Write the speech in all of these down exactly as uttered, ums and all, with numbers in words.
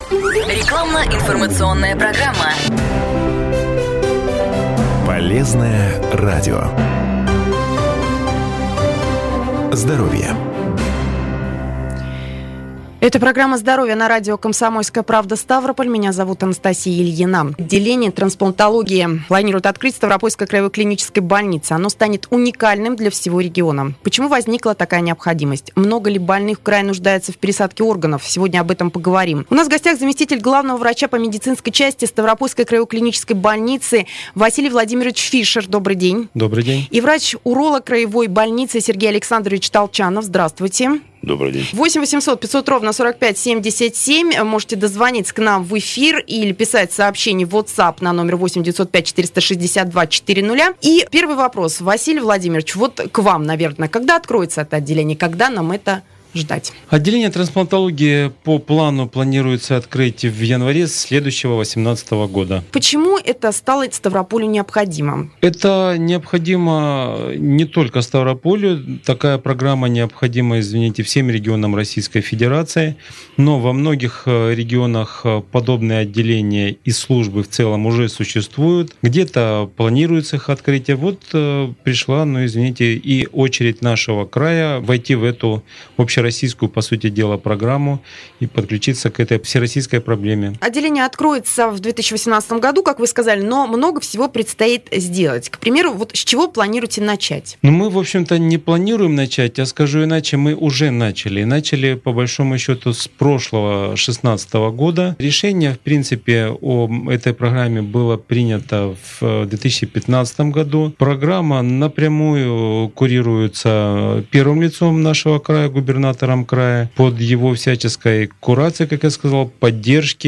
Рекламно-информационная программа. Полезное радио. Здоровье. Это программа «Здоровье» на радио «Комсомольская правда» Ставрополь. Меня зовут Анастасия Ильина. Отделение трансплантологии планирует открыть в Ставропольской краевой клинической больнице. Оно станет уникальным для всего региона. Почему возникла такая необходимость? Много ли больных в крае нуждается в пересадке органов? Сегодня об этом поговорим. У нас в гостях заместитель главного врача по медицинской части Ставропольской краевой клинической больницы Василий Владимирович Фишер. Добрый день. Добрый день. И врач-уролог краевой больницы Сергей Александрович Толчанов. Здравствуйте. Добрый день. восемь восемьсот пятьсот ровно сорок пять семьдесят семь. Можете дозвониться к нам в эфир или писать сообщение в WhatsApp на номер восемь девятьсот пять четыреста шестьдесят два четыреста. И первый вопрос. Василий Владимирович, вот к вам, наверное. Когда откроется это отделение? Когда нам это ждать? Отделение трансплантологии по плану планируется открыть в январе следующего две тысячи восемнадцатого года. Почему это стало Ставрополю необходимо? Это необходимо не только Ставрополю. Такая программа необходима, извините, всем регионам Российской Федерации. Но во многих регионах подобные отделения и службы в целом уже существуют. Где-то планируется их открытие. Вот пришла, ну извините, и очередь нашего края войти в эту общероссийскую российскую, по сути дела, программу и подключиться к этой всероссийской проблеме. Отделение откроется в две тысячи восемнадцатом году, как вы сказали, но много всего предстоит сделать. К примеру, вот с чего планируете начать? Ну, мы, в общем-то, не планируем начать, я скажу иначе, мы уже начали. Начали, по большому счету, с прошлого шестнадцатого года. Решение, в принципе, о этой программе было принято в две тысячи пятнадцатом году. Программа напрямую курируется первым лицом нашего края, губернатором края, под его всяческой курацией, как я сказал, поддержки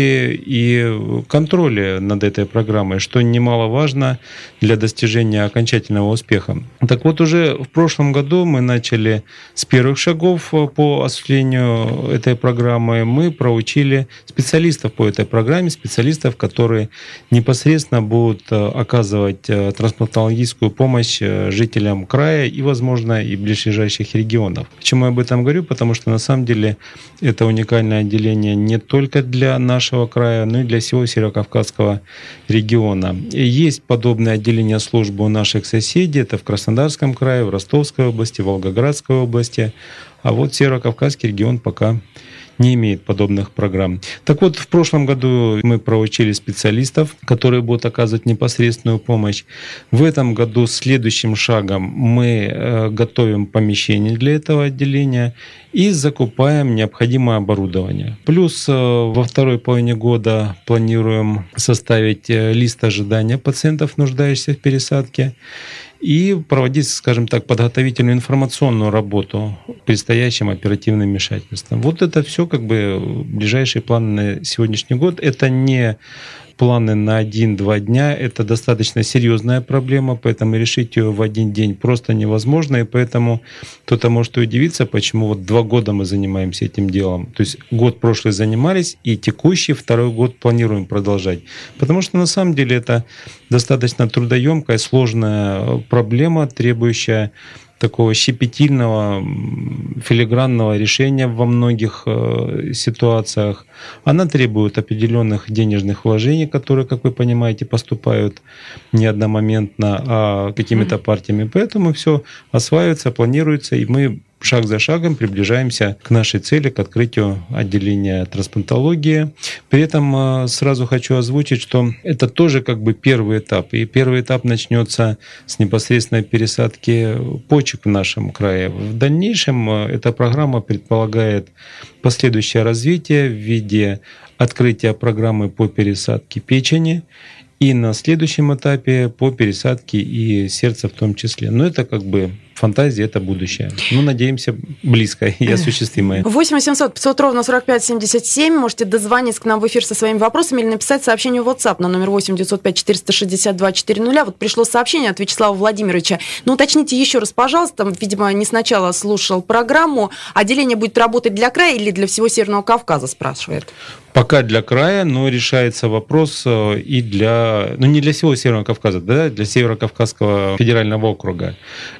и контроля над этой программой, что немаловажно для достижения окончательного успеха. Так вот, уже в прошлом году мы начали с первых шагов по осуществлению этой программы. Мы проучили специалистов по этой программе, специалистов, которые непосредственно будут оказывать трансплантологическую помощь жителям края и, возможно, и ближайших регионов. Почему я об этом говорю? Потому что на самом деле это уникальное отделение не только для нашего края, но и для всего Северокавказского региона. И есть подобные отделения службы у наших соседей. Это в Краснодарском крае, в Ростовской области, в Волгоградской области. А вот Северокавказский регион пока не имеет подобных программ. Так вот, в прошлом году мы проучили специалистов, которые будут оказывать непосредственную помощь. В этом году следующим шагом мы готовим помещение для этого отделения и закупаем необходимое оборудование. Плюс во второй половине года планируем составить лист ожидания пациентов, нуждающихся в пересадке, и проводить, скажем так, подготовительную информационную работу предстоящим оперативным вмешательством. Вот это все как бы ближайшие планы на сегодняшний год. Это не планы на один-два дня, это достаточно серьезная проблема, поэтому решить ее в один день просто невозможно, и поэтому кто-то может удивиться, почему вот два года мы занимаемся этим делом. То есть год прошлый занимались, и текущий второй год планируем продолжать. Потому что на самом деле это достаточно трудоемкая, сложная проблема, требующая такого щепетильного, филигранного решения во многих э, ситуациях. Она требует определенных денежных вложений, которые, как вы понимаете, поступают не одномоментно, а какими-то партиями. Поэтому все осваивается, планируется, и мы шаг за шагом приближаемся к нашей цели, к открытию отделения трансплантологии. При этом сразу хочу озвучить, что это тоже как бы первый этап. И первый этап начнется с непосредственной пересадки почек в нашем крае. В дальнейшем эта программа предполагает последующее развитие в виде открытия программы по пересадке печени и на следующем этапе по пересадке и сердца в том числе. Но это как бы фантазия, это будущее. Ну, надеемся, близкое и осуществимое. восемь восемьсот пятьсот ровно сорок пять семьдесят семь. Можете дозвониться к нам в эфир со своими вопросами или написать сообщение в WhatsApp на номер восемь девятьсот пять четыреста шестьдесят два четыреста. Вот пришло сообщение от Вячеслава Владимировича. Ну, уточните еще раз, пожалуйста. Видимо, не сначала слушал программу. Отделение будет работать для края или для всего Северного Кавказа, спрашивает. Пока для края, но решается вопрос и для... Ну, не для всего Северного Кавказа, да, для Северо-Кавказского федерального округа. Этот вопрос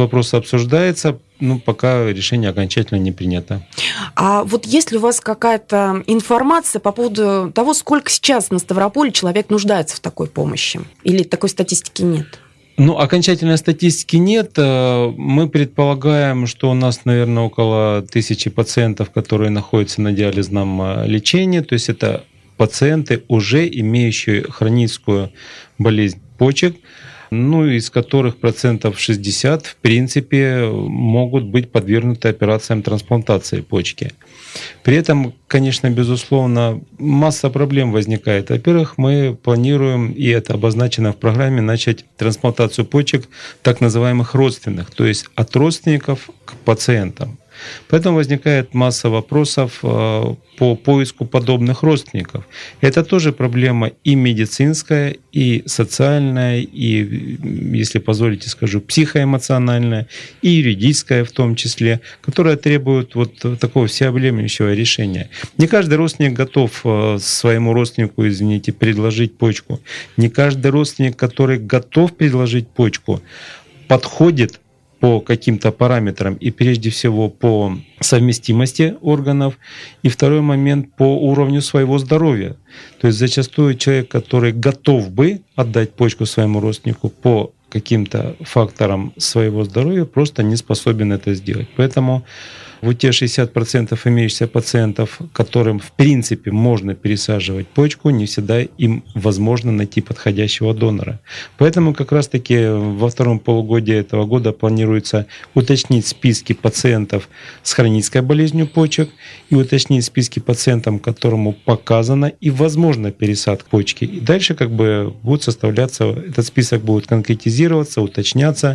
вопрос обсуждается, ну, пока решение окончательно не принято. А вот есть ли у вас какая-то информация по поводу того, сколько сейчас на Ставрополе человек нуждается в такой помощи? Или такой статистики нет? Ну, окончательной статистики нет. Мы предполагаем, что у нас, наверное, около тысячи пациентов, которые находятся на диализном лечении. То есть это пациенты, уже имеющие хроническую болезнь почек, ну, из которых процентов шестьдесят, в принципе, могут быть подвергнуты операциям трансплантации почки. При этом, конечно, безусловно, масса проблем возникает. Во-первых, мы планируем, и это обозначено в программе, начать трансплантацию почек так называемых родственных, то есть от родственников к пациентам. Поэтому возникает масса вопросов по поиску подобных родственников. Это тоже проблема и медицинская, и социальная, и, если позволите, скажу, психоэмоциональная, и юридическая в том числе, которая требует вот такого всеобъемлющего решения. Не каждый родственник готов своему родственнику, извините, предложить почку. Не каждый родственник, который готов предложить почку, подходит по каким-то параметрам, и прежде всего по совместимости органов, и второй момент по уровню своего здоровья. То есть зачастую человек, который готов бы отдать почку своему родственнику, по каким-то факторам своего здоровья просто не способен это сделать. Поэтому вот те шестьдесят процентов имеющихся пациентов, которым в принципе можно пересаживать почку, не всегда им возможно найти подходящего донора. Поэтому как раз-таки во втором полугодии этого года планируется уточнить списки пациентов с хронической болезнью почек и уточнить списки пациентам, которому показана и возможна пересадка почки. И дальше как бы будет составляться, этот список будет конкретизироваться, уточняться.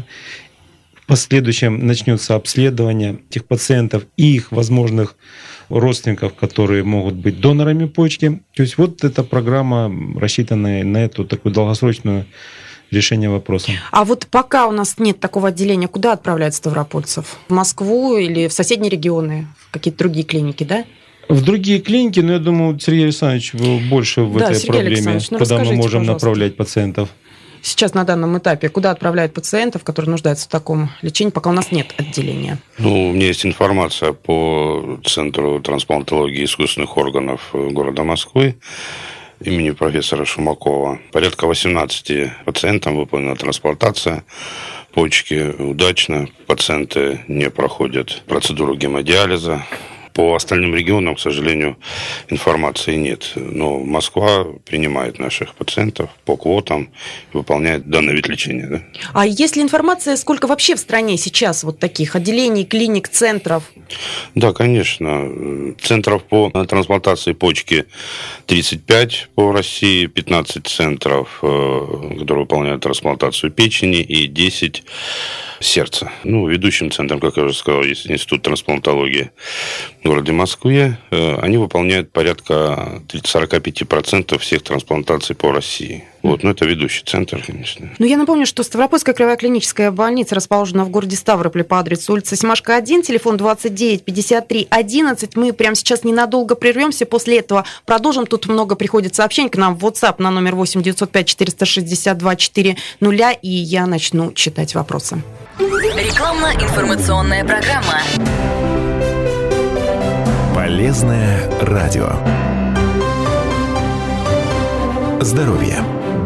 В последующем начнется обследование этих пациентов и их возможных родственников, которые могут быть донорами почки. То есть вот эта программа, рассчитанная на эту такую долгосрочную решение вопроса. А вот пока у нас нет такого отделения, куда отправляют ставропольцев? В Москву или в соседние регионы, в какие-то другие клиники, да? В другие клиники, но я думаю, Сергей Александрович больше в да, этой Сергей проблеме, ну, куда мы можем пожалуйста. направлять пациентов. Сейчас на данном этапе, куда отправляют пациентов, которые нуждаются в таком лечении, пока у нас нет отделения? Ну, у меня есть информация по Центру трансплантологии искусственных органов города Москвы имени профессора Шумакова. Порядка восемнадцати пациентам выполнена трансплантация почки удачно. Пациенты не проходят процедуру гемодиализа. По остальным регионам, к сожалению, информации нет. Но Москва принимает наших пациентов по квотам и выполняет данный вид лечения. Да? А есть ли информация, сколько вообще в стране сейчас вот таких отделений, клиник, центров? Да, конечно. Центров по трансплантации почки тридцать пять по России, пятнадцать центров, которые выполняют трансплантацию печени, и десять сердца. Ну, ведущим центром, как я уже сказал, есть Институт трансплантологии в городе Москве. Они выполняют порядка сорок пять процентов всех трансплантаций по России. Вот, но это ведущий центр, конечно. Ну, я напомню, что Ставропольская краевая клиническая больница расположена в городе Ставрополе по адресу улица Семашко, один, телефон двадцать девять пятьдесят три одиннадцать. Мы прямо сейчас ненадолго прервемся, после этого продолжим. Тут много приходит сообщений к нам в WhatsApp на номер восемь девятьсот пять четыреста шестьдесят два четыреста, и я начну читать вопросы. Рекламно-информационная программа. Полезное радио. Здоровье.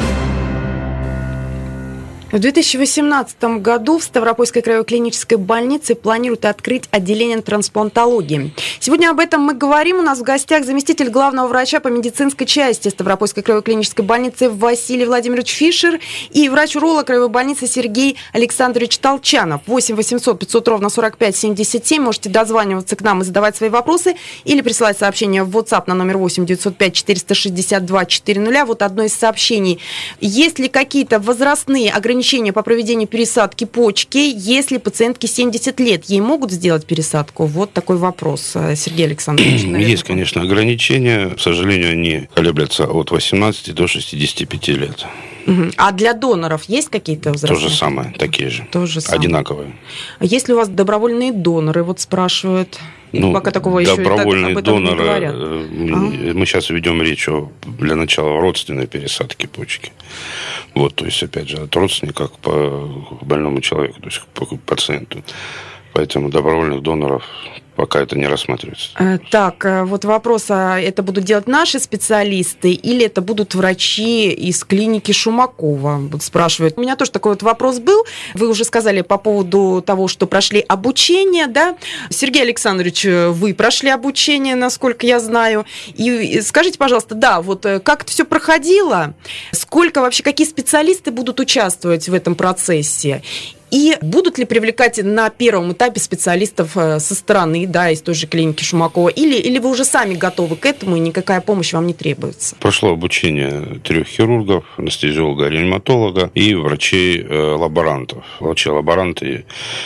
В две тысячи восемнадцатом году в Ставропольской краевой клинической больнице планируют открыть отделение трансплантологии. Сегодня об этом мы говорим. У нас в гостях заместитель главного врача по медицинской части Ставропольской краевой клинической больницы Василий Владимирович Фишер и врач-уролог краевой больницы Сергей Александрович Толчанов. восемь восемьсот пятьсот ровно сорок пять семьдесят семь. Можете дозваниваться к нам и задавать свои вопросы или присылать сообщение в WhatsApp на номер восемь девятьсот пять четыреста шестьдесят два четыреста. Вот одно из сообщений. Есть ли какие-то возрастные ограничения по проведению пересадки почки, если пациентке семьдесят лет, ей могут сделать пересадку? Вот такой вопрос, Сергей Александрович. Наверное. Есть, конечно, ограничения. К сожалению, они колеблются от восемнадцати до шестидесяти пяти лет. Угу. А для доноров есть какие-то возрастные? То же самое, такие же. То же самое. Одинаковые. А есть ли у вас добровольные доноры, вот спрашивают? Ну, пока такого еще добровольные об этом доноры, не говорят. Мы, мы сейчас ведем речь о, для начала, родственной пересадке почки. Вот, то есть, опять же, от родственника по больному человеку, то есть по пациенту. Поэтому добровольных доноров пока это не рассматривается. Так, вот вопрос, а это будут делать наши специалисты или это будут врачи из клиники Шумакова? Вот спрашивают. У меня тоже такой вот вопрос был. Вы уже сказали по поводу того, что прошли обучение, да? Сергей Александрович, вы прошли обучение, насколько я знаю. И скажите, пожалуйста, да, вот как это все проходило? Сколько вообще, какие специалисты будут участвовать в этом процессе? И будут ли привлекать на первом этапе специалистов со стороны, да, из той же клиники Шумакова, или, или вы уже сами готовы к этому, и никакая помощь вам не требуется? Прошло обучение трех хирургов, анестезиолога, реаниматолога и врачей-лаборантов. Врачи-лаборанты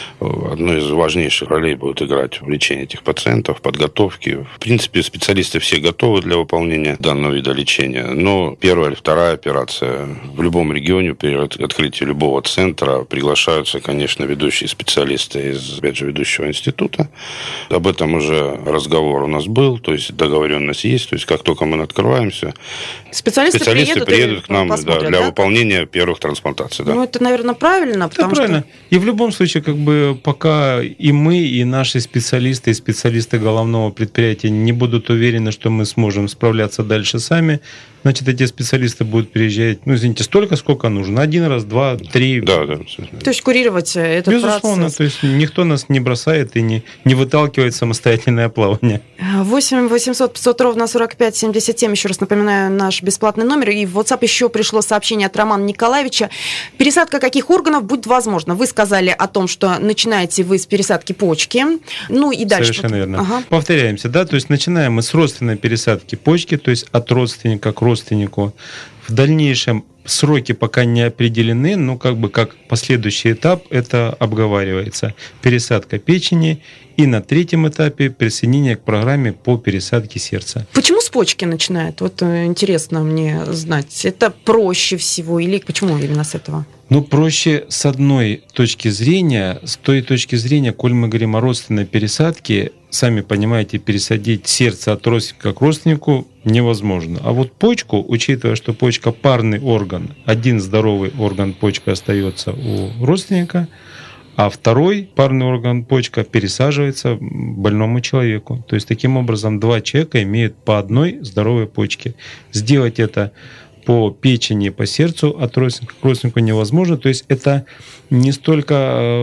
одну из важнейших ролей будут играть в лечении этих пациентов, в подготовке. В принципе, специалисты все готовы для выполнения данного вида лечения, но первая или вторая операция в любом регионе при открытии любого центра приглашаются, конечно, ведущие специалисты из, опять же, ведущего института. Об этом уже разговор у нас был, то есть договоренность есть, то есть как только мы открываемся, специалисты, специалисты приедут, приедут к нам да, для да? выполнения первых трансплантаций. Да. Ну, это, наверное, правильно, потому это правильно. что... И в любом случае, как бы, пока и мы, и наши специалисты, и специалисты головного предприятия не будут уверены, что мы сможем справляться дальше сами, значит, эти специалисты будут приезжать, ну, извините, столько, сколько нужно. Один раз, два, три. Да, да. То есть курировать этот Безусловно, процесс. То есть никто нас не бросает и не, не выталкивает в самостоятельное плавание. восемь восемьсот пятьсот ровно сорок пять семьдесят семь, еще раз напоминаю, наш бесплатный номер. И в WhatsApp еще пришло сообщение от Романа Николаевича. Пересадка каких органов будет возможна? Вы сказали о том, что начинаете вы с пересадки почки. Ну и дальше. Совершенно верно. Ага. Повторяемся, да, то есть начинаем мы с родственной пересадки почки, то есть от родственника к родственнику. В дальнейшем сроки пока не определены, но как бы как последующий этап это обговаривается. Пересадка печени и на третьем этапе присоединение к программе по пересадке сердца. Почему с почки начинают? Вот интересно мне знать. Это проще всего или почему именно с этого? Ну, проще с одной точки зрения, с той точки зрения, коль мы говорим о родственной пересадке, сами понимаете, пересадить сердце от родственника к родственнику невозможно. А вот почку, учитывая, что почка парный орган, один здоровый орган почка остается у родственника, а второй парный орган почка пересаживается больному человеку. То есть, таким образом, два человека имеют по одной здоровой почке. Сделать это по печени, по сердцу от родственника к родственнику невозможно. То есть это не столько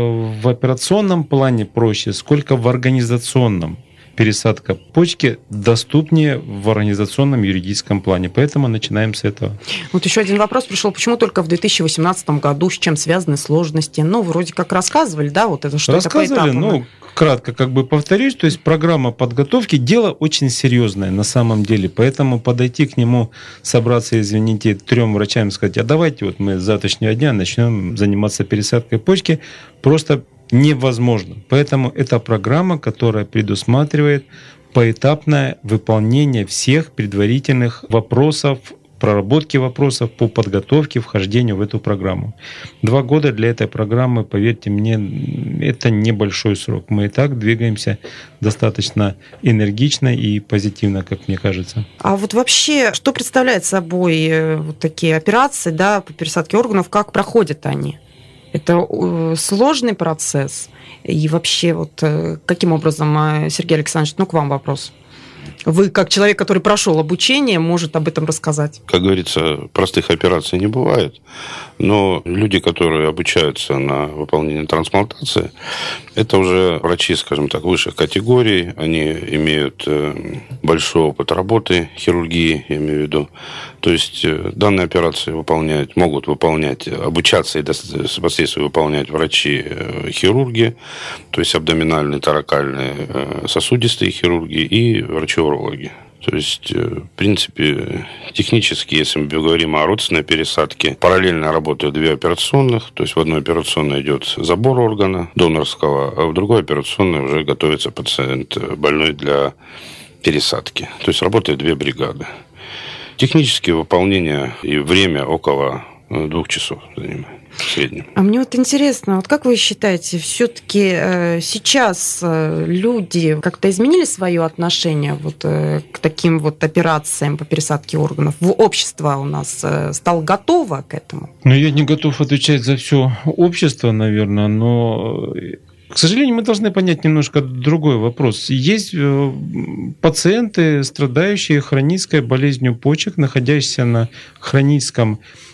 в операционном плане проще, сколько в организационном. Пересадка почки доступнее в организационном юридическом плане. Поэтому начинаем с этого. Вот еще один вопрос пришел. Почему только в две тысячи восемнадцатом году? С чем связаны сложности? Ну, вроде как рассказывали, да, вот это что рассказывали, это по этапам. Ну, кратко как бы повторюсь, то есть программа подготовки, дело очень серьезное на самом деле, поэтому подойти к нему, собраться, извините, трем врачам и сказать, а давайте вот мы с завтрашнего дня начнем заниматься пересадкой почки, просто невозможно. Поэтому это программа, которая предусматривает поэтапное выполнение всех предварительных вопросов, проработки вопросов по подготовке, вхождению в эту программу. Два года для этой программы, поверьте мне, это небольшой срок. Мы и так двигаемся достаточно энергично и позитивно, как мне кажется. А вот вообще, что представляет собой вот такие операции, да, по пересадке органов, как проходят они? Это сложный процесс. И вообще, вот каким образом, Сергей Александрович, ну, к вам вопрос. Вы, как человек, который прошел обучение, может об этом рассказать? Как говорится, простых операций не бывает, но люди, которые обучаются на выполнение трансплантации, это уже врачи, скажем так, высших категорий, они имеют большой опыт работы, хирургии, я имею в виду. То есть данные операции выполнять, могут выполнять, обучаться и непосредственно выполнять врачи-хирурги, то есть абдоминальные, торакальные, сосудистые хирурги и врачи-урологи. То есть, в принципе, технически, если мы говорим о родственной пересадке, параллельно работают две операционных. То есть, в одной операционной идет забор органа донорского, а в другой операционной уже готовится пациент больной для пересадки. То есть, работают две бригады. Технические выполнения и время около двух часов занимает в среднем. А мне вот интересно, вот как вы считаете, все-таки э, сейчас э, люди как-то изменили свое отношение вот, э, к таким вот операциям по пересадке органов? В общество у нас э, стало готово к этому? Ну, я не готов отвечать за все общество, наверное, но... К сожалению, мы должны понять немножко другой вопрос. Есть пациенты, страдающие хронической болезнью почек, находящиеся на хроническом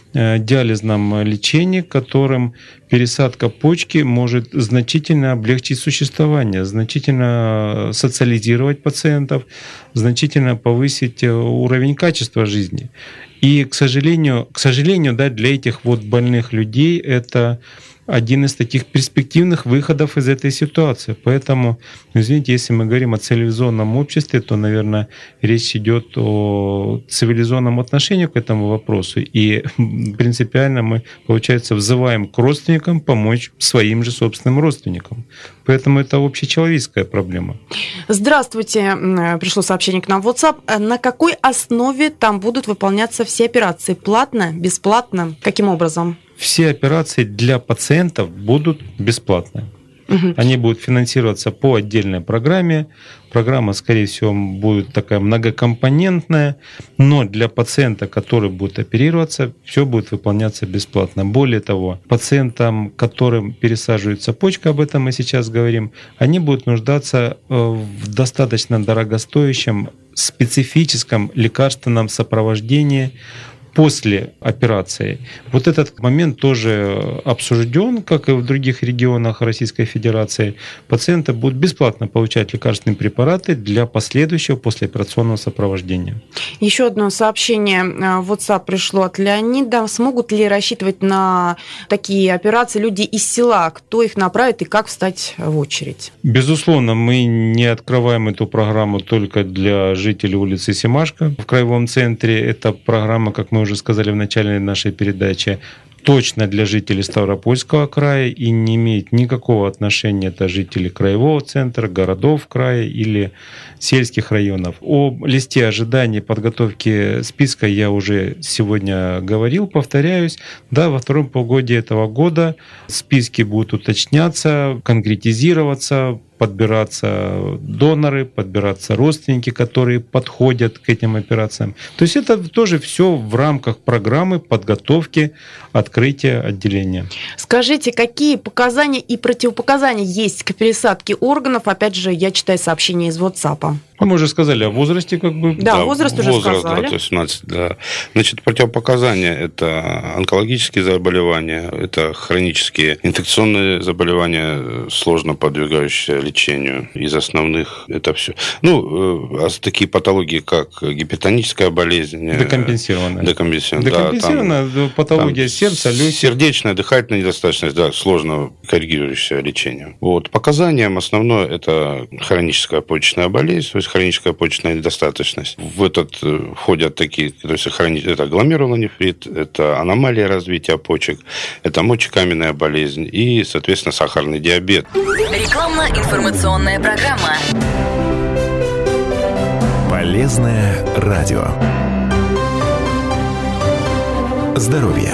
диализном лечении, которым пересадка почки может значительно облегчить существование, значительно социализировать пациентов, значительно повысить уровень качества жизни. И, к сожалению, к сожалению, да, для этих вот больных людей это один из таких перспективных выходов из этой ситуации. Поэтому, извините, если мы говорим о цивилизованном обществе, то, наверное, речь идет о цивилизованном отношении к этому вопросу. И принципиально мы, получается, взываем к родственникам помочь своим же собственным родственникам. Поэтому это общечеловеческая проблема. Здравствуйте. Пришло сообщение к нам в WhatsApp. На какой основе там будут выполняться все операции? Платно? Бесплатно? Каким образом? Все операции для пациентов будут бесплатны. Угу. Они будут финансироваться по отдельной программе. Программа, скорее всего, будет такая многокомпонентная, но для пациента, который будет оперироваться, все будет выполняться бесплатно. Более того, пациентам, которым пересаживается почка, об этом мы сейчас говорим, они будут нуждаться в достаточно дорогостоящем специфическом лекарственном сопровождении после операции. Вот этот момент тоже обсужден, как и в других регионах Российской Федерации. Пациенты будут бесплатно получать лекарственные препараты для последующего послеоперационного сопровождения. Еще одно сообщение в WhatsApp пришло от Леонида. Смогут ли рассчитывать на такие операции люди из села? Кто их направит и как встать в очередь? Безусловно, мы не открываем эту программу только для жителей улицы Семашко. В краевом центре эта программа, как мы уже сказали в начале нашей передачи, точно для жителей Ставропольского края и не имеет никакого отношения это жители краевого центра, городов края или сельских районов. О листе ожиданий подготовки списка я уже сегодня говорил, повторяюсь. Да, во втором полугодии этого года списки будут уточняться, конкретизироваться, подбираться доноры, подбираться родственники, которые подходят к этим операциям. То есть это тоже все в рамках программы подготовки открытия отделения. Скажите, какие показания и противопоказания есть к пересадке органов? Опять же, я читаю сообщение из WhatsApp. Мы уже сказали о возрасте, как бы. Да, да возраст уже возраст, сказали. Да, восемнадцать, да. Значит, противопоказания – это онкологические заболевания, это хронические инфекционные заболевания, сложно подвергающиеся лечению. Из основных это все. Ну, а такие патологии, как гипертоническая болезнь. Декомпенсированная. Декомпенсированная, Декомпенсированная да, там, патология там сердца, легких. Сердечная, дыхательная недостаточность, да, сложно корректирующее лечение. Вот. Показанием основное – это хроническая почечная болезнь, то есть хроническая почечная недостаточность. В этот входят такие, то есть это гломерулонефрит, это аномалия развития почек, это мочекаменная болезнь и, соответственно, сахарный диабет. Рекламно-информационная программа. Полезное радио. Здоровье.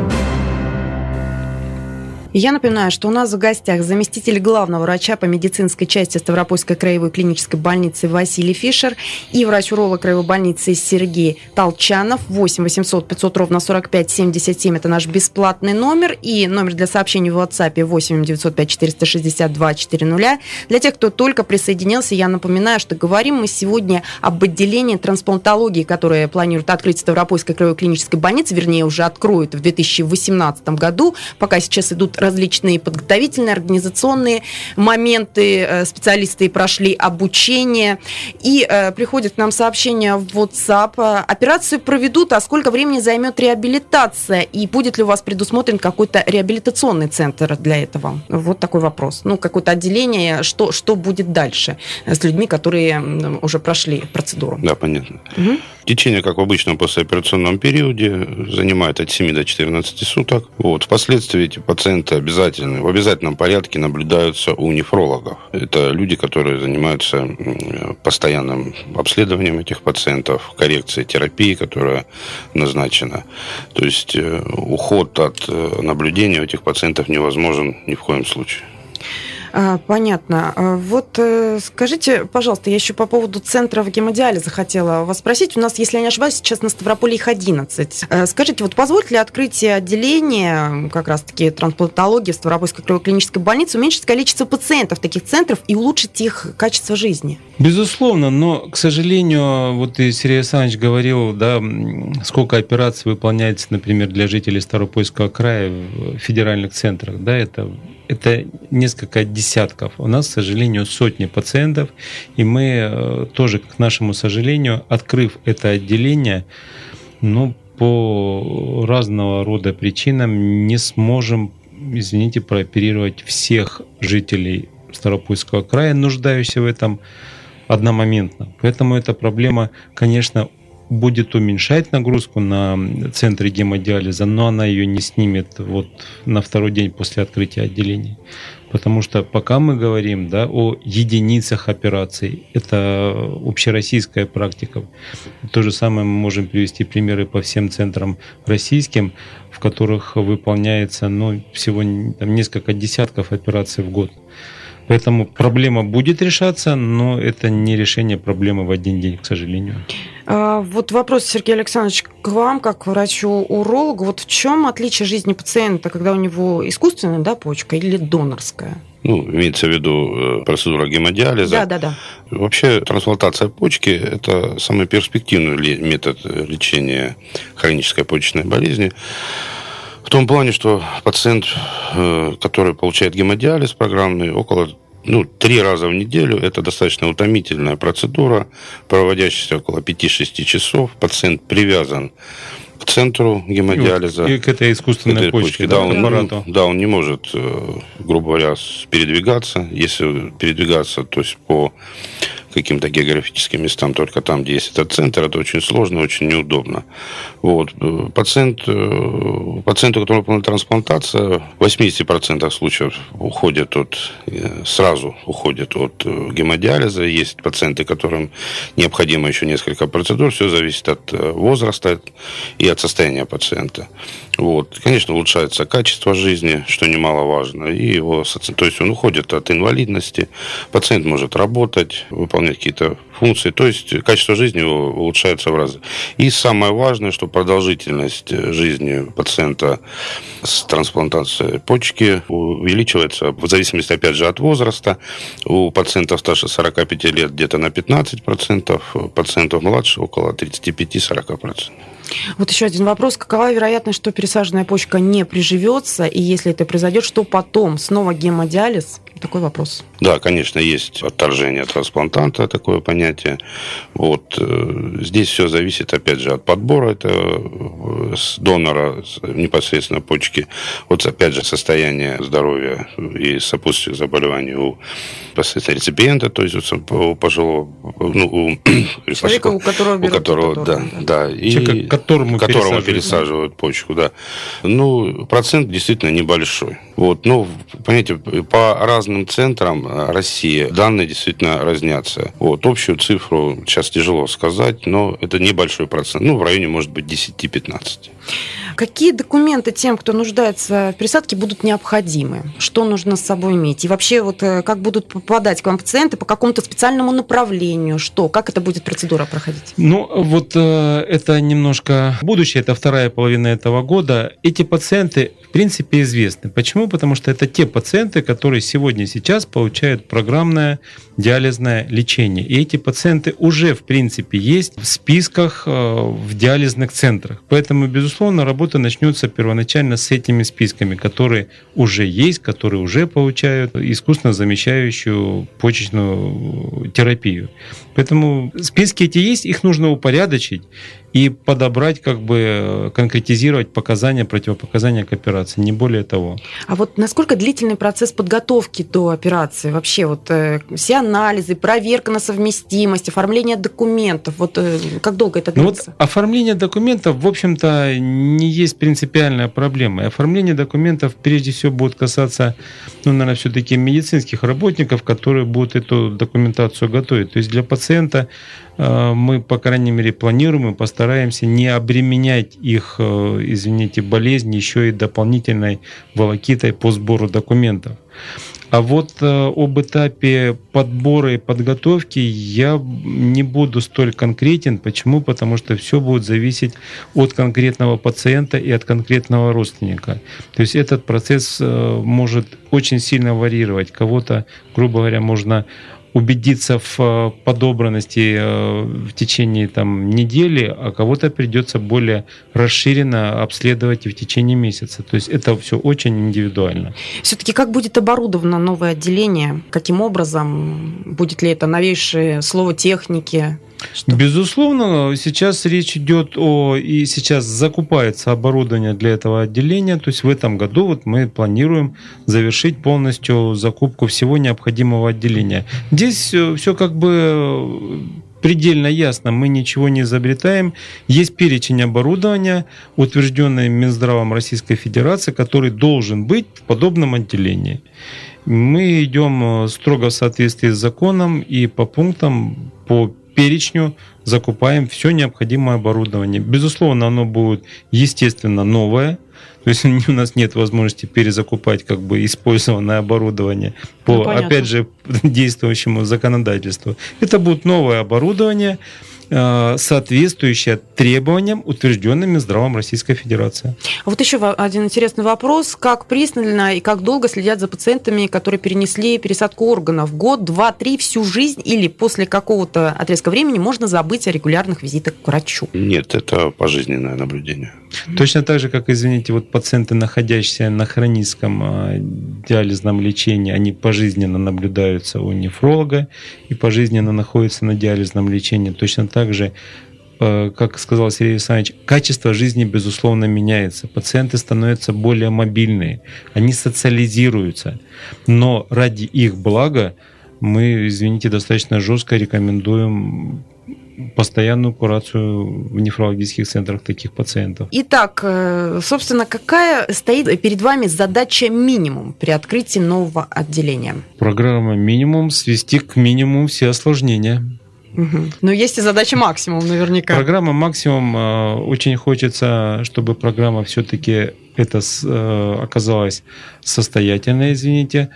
Я напоминаю, что у нас в гостях заместитель главного врача по медицинской части Ставропольской краевой клинической больницы Василий Фишер и врач-уролог краевой больницы Сергей Толчанов. восемь восемьсот пятьсот ровно сорок пять семьдесят семь – это наш бесплатный номер. И номер для сообщений в WhatsApp восемь девятьсот пять четыреста шестьдесят два четыреста. Для тех, кто только присоединился, я напоминаю, что говорим мы сегодня об отделении трансплантологии, которое планирует открыть Ставропольской краевой клинической больнице, вернее, уже откроют в две тысячи восемнадцатом году. Пока сейчас идут различные подготовительные, организационные моменты. Специалисты прошли обучение. И э, приходит к нам сообщение в WhatsApp. Операцию проведут, а сколько времени займет реабилитация? И будет ли у вас предусмотрен какой-то реабилитационный центр для этого? Вот такой вопрос. Ну, какое-то отделение. Что, что будет дальше с людьми, которые уже прошли процедуру? Да, понятно. Угу. Течение, как в обычном послеоперационном периоде, занимает от семи до четырнадцати суток. Вот. Впоследствии эти пациенты обязательно, в обязательном порядке наблюдаются у нефрологов. Это люди, которые занимаются постоянным обследованием этих пациентов, коррекцией терапии, которая назначена. То есть уход от наблюдения у этих пациентов невозможен ни в коем случае. Понятно. Вот скажите, пожалуйста, я еще по поводу центров гемодиализа хотела вас спросить. У нас, если я не ошибаюсь, сейчас на Ставрополе их одиннадцать. Скажите, вот позволит ли открытие отделения как раз-таки трансплантологии в Ставропольской краевой клинической больнице уменьшить количество пациентов таких центров и улучшить их качество жизни? Безусловно, но, к сожалению, вот и Сергей Александрович говорил, да, сколько операций выполняется, например, для жителей Ставропольского края в федеральных центрах, да, это Это несколько десятков. У нас, к сожалению, сотни пациентов, и мы тоже, к нашему сожалению, открыв это отделение, ну, по разного рода причинам не сможем, извините, прооперировать всех жителей Ставропольского края, нуждающихся в этом одномоментно. Поэтому эта проблема, конечно, будет уменьшать нагрузку на центры гемодиализа, но она ее не снимет вот на второй день после открытия отделений. Потому что пока мы говорим, да, о единицах операций, это общероссийская практика. То же самое мы можем привести примеры по всем центрам российским, в которых выполняется, ну, всего там, несколько десятков операций в год. Поэтому проблема будет решаться, но это не решение проблемы в один день, к сожалению. А, вот вопрос, Сергей Александрович, к вам, как к врачу-урологу. Вот в чем отличие жизни пациента, когда у него искусственная, да, почка или донорская? Ну, имеется в виду процедура гемодиализа. Да, да, да. Вообще трансплантация почки – это самый перспективный метод лечения хронической почечной болезни. В том плане, что пациент, который получает гемодиализ программный, около ну, три раза в неделю, это достаточно утомительная процедура, проводящаяся около пяти-шести часов. Пациент привязан к центру гемодиализа. И к этой искусственной почке, почке, да, да, он, да, он не может, грубо говоря, передвигаться. Если передвигаться, то есть по каким-то географическим местам, только там, где есть этот центр, это очень сложно, очень неудобно. Вот. Пациент, пациенту, которому выполнена трансплантация, в восемьдесят процентов случаев уходит от, сразу уходит от гемодиализа. Есть пациенты, которым необходимо еще несколько процедур. Все зависит от возраста и от состояния пациента. Вот. Конечно, улучшается качество жизни, что немаловажно. И его, то есть он уходит от инвалидности, пациент может работать, выполнять какие-то функции, то есть качество жизни его улучшается в разы. И самое важное, что продолжительность жизни пациента с трансплантацией почки увеличивается в зависимости, опять же, от возраста. У пациентов старше сорока пяти лет где-то на пятнадцать процентов, пациентов младше около тридцать пять - сорок процентов. Вот еще один вопрос. Какова вероятность, что пересаженная почка не приживется? И если это произойдет, что потом? Снова гемодиализ? Такой вопрос. Да, конечно, есть отторжение от трансплантанта, такое понятие. Вот. Здесь все зависит, опять же, от подбора этого с донора непосредственно почки. Вот, опять же, состояние здоровья и сопутствующих заболеваний у непосредственно реципиента, то есть у пожилого, ну, у человека, у которого берут, у которого, да, да, и человека, которому, которому пересаживают почку, да. Ну, процент действительно небольшой. Вот, ну, понимаете, по разным центрам России данные действительно разнятся. Вот, общую цифру сейчас тяжело сказать, но это небольшой процент. Ну, в районе, может быть, десять-пятнадцать. Какие документы тем, кто нуждается в пересадке, будут необходимы? Что нужно с собой иметь? И вообще, вот как будут попадать к вам пациенты по какому-то специальному направлению? Что? Как эта будет процедура проходить? Ну, вот э, это немножко будущее, это вторая половина этого года. Эти пациенты, в принципе, известны. Почему? Потому что это те пациенты, которые сегодня, сейчас получают программное диализное лечение. И эти пациенты уже, в принципе, есть в списках э, в диализных центрах. Поэтому, безусловно, работа начнется первоначально с этими списками, которые уже есть, которые уже получают искусственно замещающую почечную терапию. Поэтому списки эти есть, их нужно упорядочить и подобрать, как бы конкретизировать показания, противопоказания к операции, не более того. А вот насколько длительный процесс подготовки до операции? Вообще вот э, все анализы, проверка на совместимость, оформление документов, вот э, как долго это длится? Ну вот оформление документов, в общем-то, не есть принципиальная проблема. И оформление документов прежде всего будет касаться, ну, наверное, все-таки медицинских работников, которые будут эту документацию готовить. То есть для пациента э, мы, по крайней мере, планируем и постараемся не обременять их, э, извините, болезнь еще и дополнительной волокитой по сбору документов. А вот э, об этапе подбора и подготовки я не буду столь конкретен. Почему? Потому что все будет зависеть от конкретного пациента и от конкретного родственника. То есть этот процесс э, может очень сильно варьировать. Кого-то, грубо говоря, можно убедиться в подобранности в течение там, недели, а кого-то придется более расширенно обследовать и в течение месяца. То есть это все очень индивидуально. Все-таки как будет оборудовано новое отделение? Каким образом? Будет ли это новейшее слово техники? Что? Безусловно, сейчас речь идет о... И сейчас закупается оборудование для этого отделения. То есть в этом году вот мы планируем завершить полностью закупку всего необходимого отделения. Здесь все как бы предельно ясно. Мы ничего не изобретаем. Есть перечень оборудования, утвержденный Минздравом Российской Федерации, который должен быть в подобном отделении. Мы идем строго в соответствии с законом и по пунктам, по перечню закупаем все необходимое оборудование. Безусловно, оно будет, естественно, новое. То есть у нас нет возможности перезакупать как бы использованное оборудование по, ну, опять же, действующему законодательству. Это будет новое оборудование, соответствующее требованиям, утвержденным Минздравом Российской Федерации. Вот еще один интересный вопрос. Как пристально и как долго следят за пациентами, которые перенесли пересадку органов? Год, два, три, всю жизнь? Или после какого-то отрезка времени можно забыть о регулярных визитах к врачу? Нет, это пожизненное наблюдение. Точно так же, как, извините, вот пациенты, находящиеся на хроническом диализном лечении, они пожизненно наблюдаются у нефролога и пожизненно находятся на диализном лечении. Точно так же, как сказал Сергей Александрович, качество жизни, безусловно, меняется. Пациенты становятся более мобильные, они социализируются. Но ради их блага мы, извините, достаточно жестко рекомендуем постоянную курацию в нефрологических центрах таких пациентов. Итак, собственно, какая стоит перед вами задача минимум при открытии нового отделения? Программа минимум — свести к минимуму все осложнения. Угу. Но есть и задача максимум наверняка. Программа максимум. Очень хочется, чтобы программа все-таки это оказалась состоятельной, извините,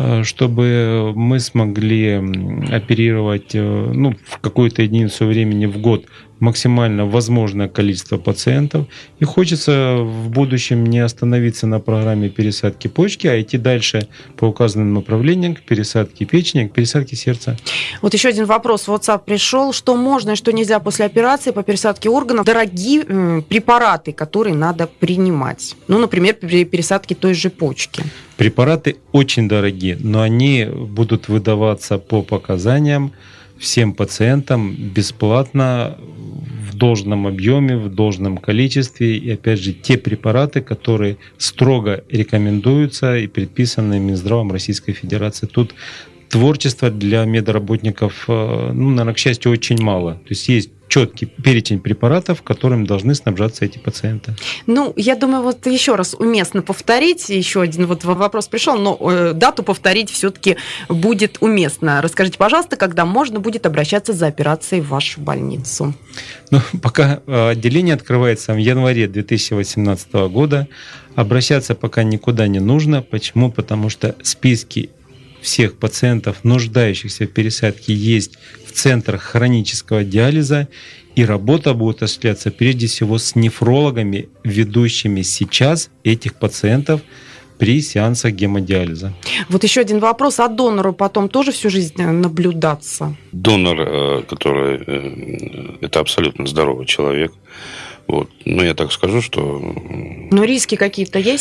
чтобы мы смогли оперировать, ну, в какую-то единицу времени в год максимально возможное количество пациентов. И хочется в будущем не остановиться на программе пересадки почки, а идти дальше по указанным направлениям к пересадке печени, к пересадке сердца. Вот еще один вопрос в WhatsApp пришел. Что можно и что нельзя после операции по пересадке органов? Дорогие препараты, которые надо принимать. Ну, например, при пересадке той же почки. Препараты очень дорогие, но они будут выдаваться по показаниям всем пациентам бесплатно, в должном объеме, в должном количестве. И опять же, те препараты, которые строго рекомендуются и предписаны Минздравом Российской Федерации. Тут творчества для медработников, ну, наверное, к счастью, очень мало. То есть есть четкий перечень препаратов, которым должны снабжаться эти пациенты. Ну, я думаю, вот еще раз уместно повторить. Еще один вот вопрос пришел, но э, дату повторить все-таки будет уместно. Расскажите, пожалуйста, когда можно будет обращаться за операцией в вашу больницу? Ну, пока отделение открывается в январе две тысячи восемнадцатого года, обращаться пока никуда не нужно. Почему? Потому что списки всех пациентов, нуждающихся в пересадке, есть в центрах хронического диализа, и работа будет осуществляться прежде всего с нефрологами, ведущими сейчас этих пациентов при сеансах гемодиализа. Вот еще один вопрос. А донору потом тоже всю жизнь наблюдаться? Донор, который это абсолютно здоровый человек. Вот. Но я так скажу, что... Но риски какие-то есть?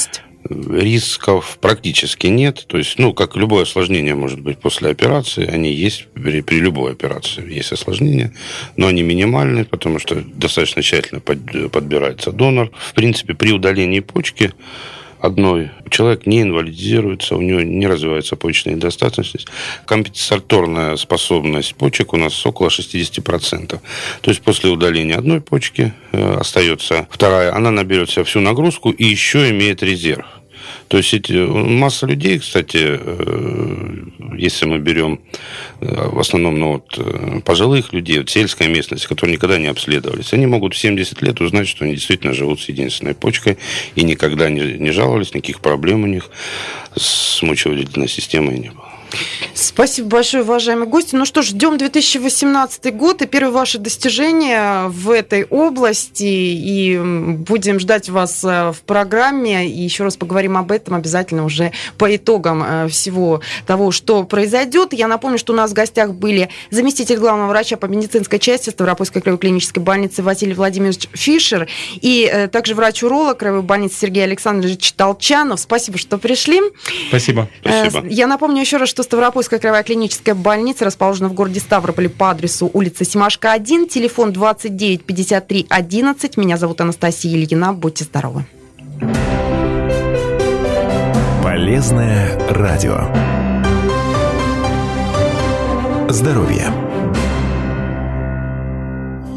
Рисков практически нет. То есть, ну, как любое осложнение может быть после операции, они есть при, при любой операции. Есть осложнения, но они минимальные, потому что достаточно тщательно под, подбирается донор. В принципе, при удалении почки одной человек не инвалидизируется, у него не развивается почечная недостаточность. Компенсаторная способность почек у нас около шестьдесят процентов. То есть после удаления одной почки э, остается вторая, она наберет себя всю нагрузку и еще имеет резерв. То есть эти, масса людей, кстати, если мы берем в основном ну, вот, пожилых людей, вот, сельская местность, которые никогда не обследовались, они могут в семьдесят лет узнать, что они действительно живут с единственной почкой и никогда не, не жаловались, никаких проблем у них с мочевыделительной системой не было. Спасибо большое, уважаемые гости. Ну что ж, ждем две тысячи восемнадцатый год и первые ваши достижения в этой области. И будем ждать вас в программе. И еще раз поговорим об этом обязательно уже по итогам всего того, что произойдет. Я напомню, что у нас в гостях были заместитель главного врача по медицинской части Ставропольской краевой клинической больницы Василий Владимирович Фишер и также врач-уролог краевой больницы Сергей Александрович Толчанов. Спасибо, что пришли. Спасибо. Спасибо. Я напомню еще раз, что Ставропольская краевая клиническая больница расположена в городе Ставрополе по адресу улица Семашко, один, телефон двадцать девять пятьдесят три одиннадцать. Меня зовут Анастасия Ильина. Будьте здоровы. Полезное радио. Здоровье.